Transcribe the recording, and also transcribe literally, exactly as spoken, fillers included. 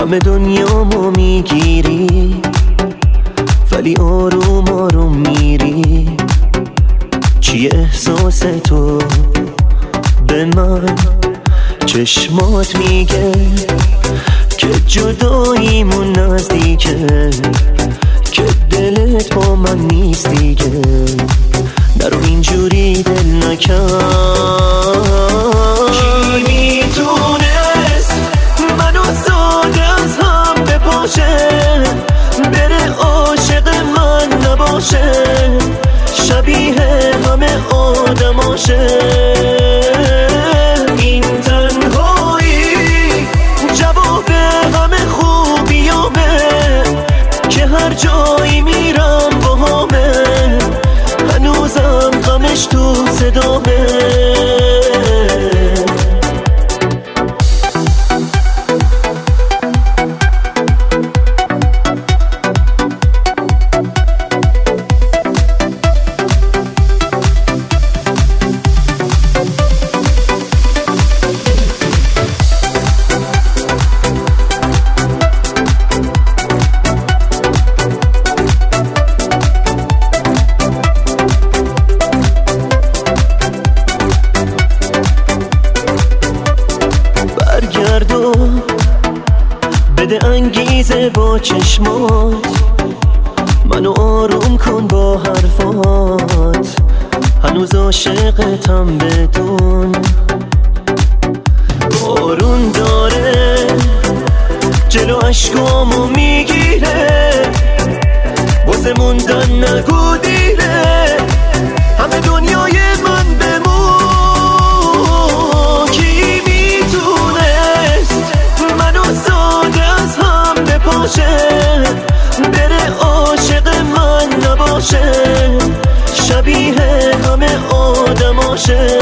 همه دنیامو میگیری ولی آروم آروم میری. چیه احساس تو به من؟ چشمات میگه که جداییمون نزدیکه، که دلت با من نیست دیگه. نرو اینجوری دل نکن. کی میتونست منو ساده از هم بپاشه، بره عاشق من نباشه، شبیه همه آدماشه. این تنهایی جواب همه خوبیامه، که هر جایی میرم با همه، هنوزم غمش تو صدامه. برگردو بده انگیزه با چشمات، منو آروم کن با حرفات. هنوز عاشقتم بدون. بارون داره جلو اشکامو میگیره، واسه موندن نگو دیره، همه دنیای من بمون. کی میتونست منو ساده از هم بپاشه، بره عاشق من نباشه، شبیه همه آدماشه.